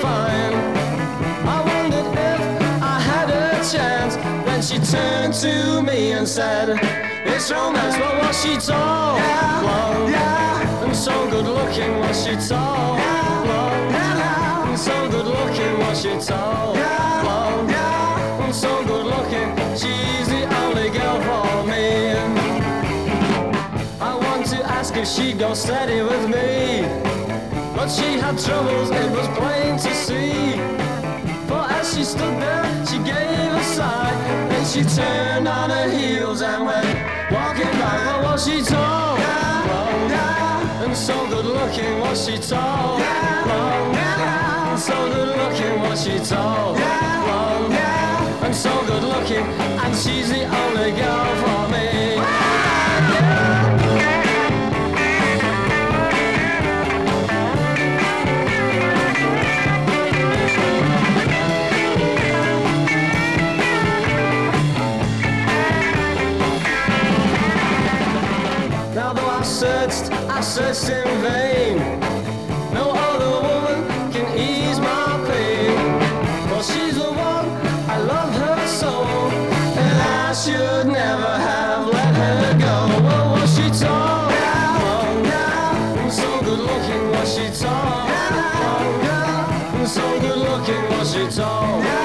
fine. I wondered if I had a chance. Then she turned to me and said, it's romance. Well, was she tall? Yeah. Long. Yeah. And so good looking. Was she tall? Yeah. Long. Yeah. And so good looking. Was she tall? Yeah. Long. Yeah. And so good looking. She's the only girl for me. I want to ask if she'd go steady with me, but she had troubles, it was plain to see. For as she stood there, she gave a sigh, then she turned on her heels and went walking by. Well, was she tall? Yeah. Long. Yeah. And so good looking. Was she tall? Yeah. Long. Yeah. And so good looking. Was she tall? Yeah. Long. Yeah. And so good looking. And she's the only girl for me. I searched in vain. No other woman can ease my pain. Well, she's the one, I love her so, and I should never have let her go. Well, was she tall? Yeah. Long. Yeah. And so good looking. Was she tall? Yeah. Long. Yeah. And so good looking. Was she tall? Yeah.